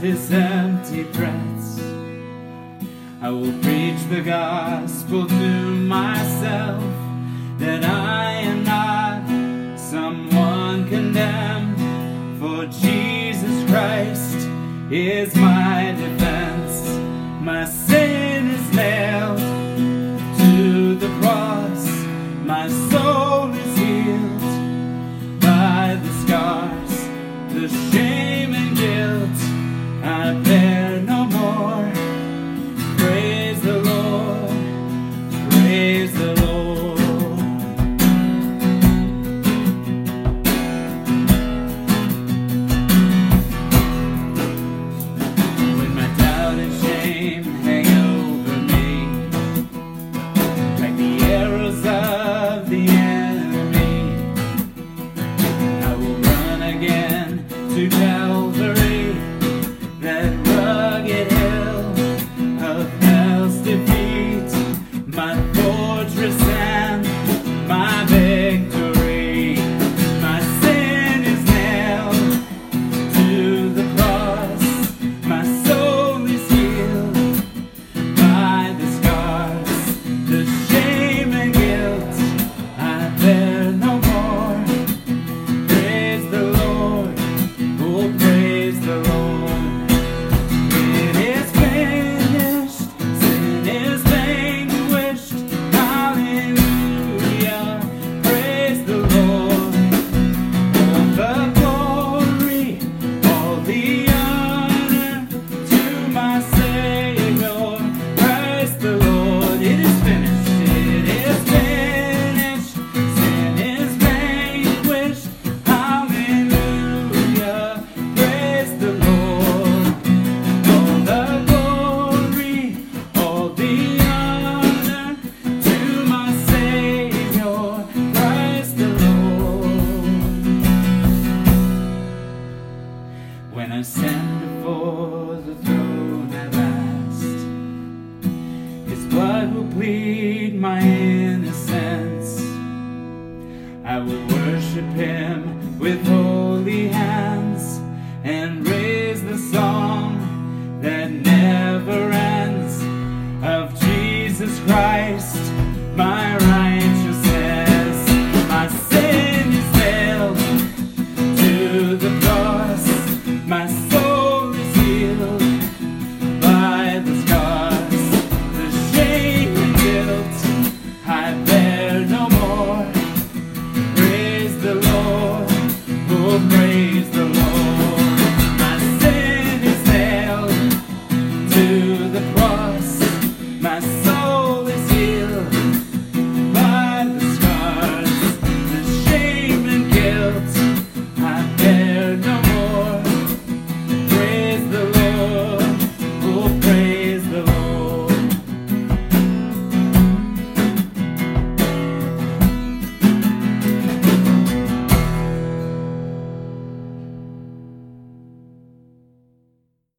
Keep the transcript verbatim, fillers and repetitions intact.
his empty threats. I will preach the gospel to myself, that I am not someone condemned, for Jesus Christ is my defense. My sin is nailed to the cross, my soul is healed by the scars, the shame and guilt I bear no more. Praise the Lord, praise the Lord. When my doubt and shame hang over me, like the arrows of the enemy, I will run again to Calvary, that rugged hill of hell's defeat, my fortress and my victory. My sin is nailed to the cross, my soul is healed by the scars, the shame and guilt I bear no more. Praise the Lord, oh praise the Lord. It is finished, sin is vanquished, hallelujah. Praise the Lord, all the glory, all the honor to my Savior. Praise the Lord, it is finished, it is finished, sin is vanquished, hallelujah. Praise the Lord, all the glory, all the honor to my Savior. Praise the Lord. When I stand before the throne at last, his blood will plead my innocence. I will worship him with